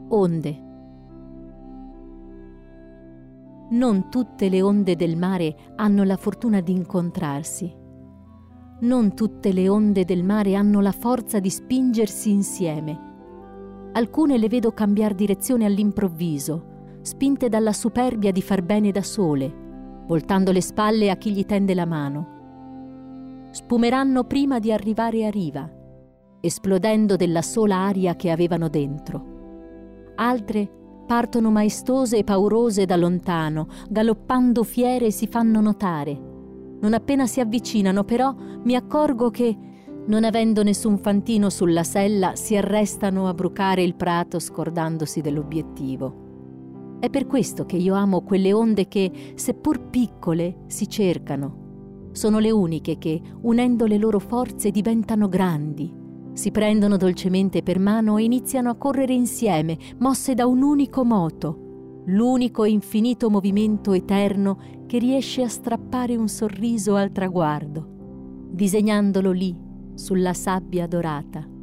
Onde. Non tutte le onde del mare hanno la fortuna di incontrarsi. Non tutte le onde del mare hanno la forza di spingersi insieme. Alcune le vedo cambiar direzione all'improvviso, spinte dalla superbia di far bene da sole, voltando le spalle a chi gli tende la mano. Spumeranno prima di arrivare a riva, esplodendo della sola aria che avevano dentro. Altre partono maestose e paurose da lontano, galoppando fiere si fanno notare. Non appena si avvicinano, però, mi accorgo che, non avendo nessun fantino sulla sella, si arrestano a brucare il prato scordandosi dell'obiettivo. È per questo che io amo quelle onde che, seppur piccole, si cercano. Sono le uniche che, unendo le loro forze, diventano grandi. Si prendono dolcemente per mano e iniziano a correre insieme, mosse da un unico moto, l'unico e infinito movimento eterno che riesce a strappare un sorriso al traguardo, disegnandolo lì, sulla sabbia dorata.